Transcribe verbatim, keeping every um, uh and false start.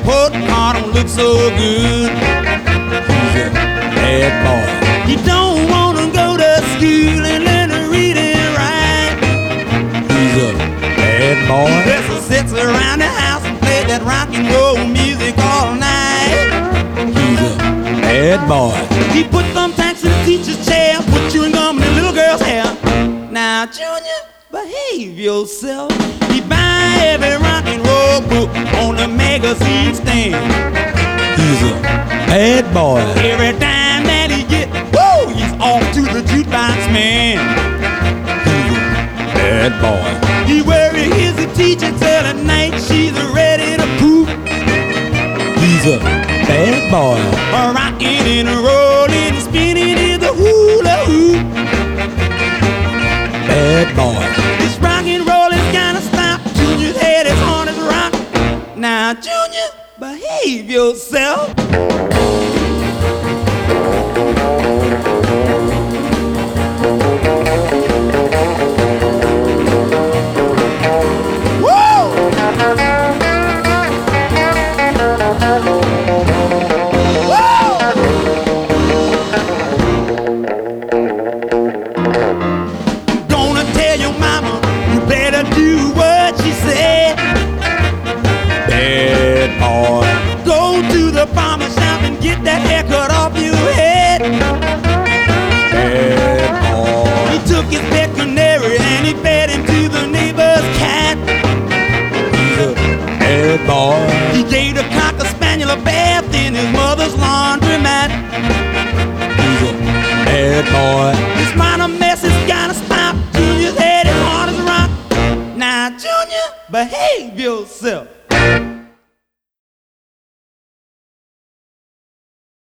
report card don't look so good. He's a bad boy. He don't wanna go to school and learn to read and write. He's a bad boy. He just sits around the house and plays that rock and roll music all night. He's a bad boy. He put thumbtacks in the teacher's chair, put chewing gum in the little girl's hair. Now, Junior, behave yourself. He buy every rock and roll book on the magazine stand. He's a bad boy. Every time that he get, woo, he's off to the jukebox man. He's a bad boy. He worry his teacher till at night she's ready to poop. He's a bad boy. Rocking and rolling, spinning in the hula hoop. Bad boy. This rock and roll is gonna stop. Junior's head is on his rock. Now, Junior, behave yourself. Do what she said. Bad boy. Go to the barber shop and get that haircut off your head. Bad boy. He took his pet canary and he fed him to the neighbor's cat. He's a bad boy. He gave the cocker spaniel a bath in his mother's laundromat. He's a bad boy. This minor mess has gotta stop. Junior's head is hard as a rock. Now, Junior, behave yourself.